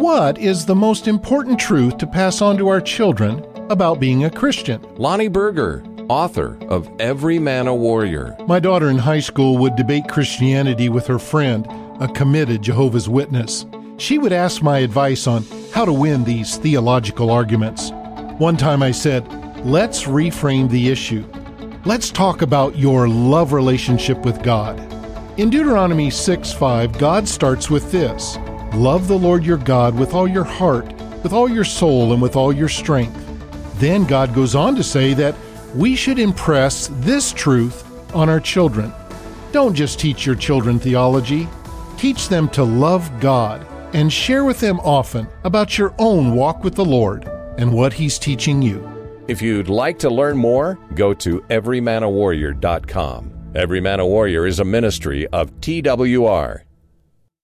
What is the most important truth to pass on to our children about being a Christian? Lonnie Berger, author of Every Man a Warrior. My daughter in high school would debate Christianity with her friend, a committed Jehovah's Witness. She would ask my advice on how to win these theological arguments. One time I said, let's reframe the issue. Let's talk about your love relationship with God. In Deuteronomy 6:5, God starts with this: love the Lord your God with all your heart, with all your soul, and with all your strength. Then God goes on to say that we should impress this truth on our children. Don't just teach your children theology. Teach them to love God and share with them often about your own walk with the Lord and what He's teaching you. If you'd like to learn more, go to everymanawarrior.com. Every Man a Warrior is a ministry of TWR.